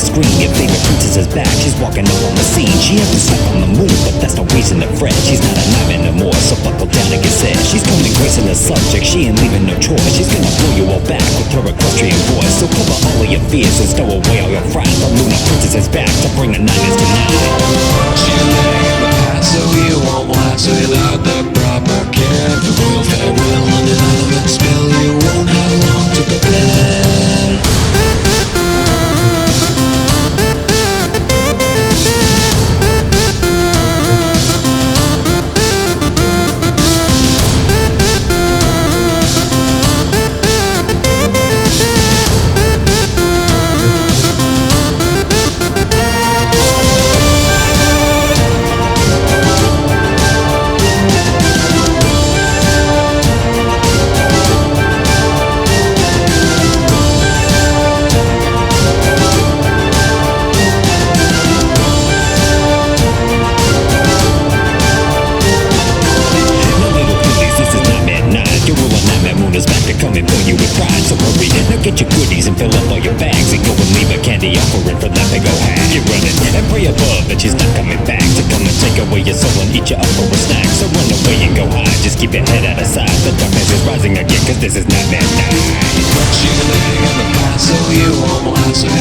screen. Your favorite princess is back, she's walking up on the scene. She has been stuck on the moon, but that's no reason to fret. She's not a nightmare no more, so buckle down and get set. She's coming gracing the subject, she ain't leaving no choice. She's gonna blow you all back with her equestrian voice. So cover all of your fears and stow away all your fright. The Luna Princess is back to bring the nightmares tonight. She's living in the past, so you won't last without the proper care. The royal farewell and an element spell, you won't have long to prepare. Come and fill you with pride, so hurry. Now get your goodies and fill up all your bags and go and leave a candy offering for that big old hag. You're running and pray above that she's not coming back to come and take away your soul and eat you up for a snack. So run away and go hide, just keep your head out of sight. The darkness is rising again, cause this is Nightmare Night. She's living in the past, so you won't last.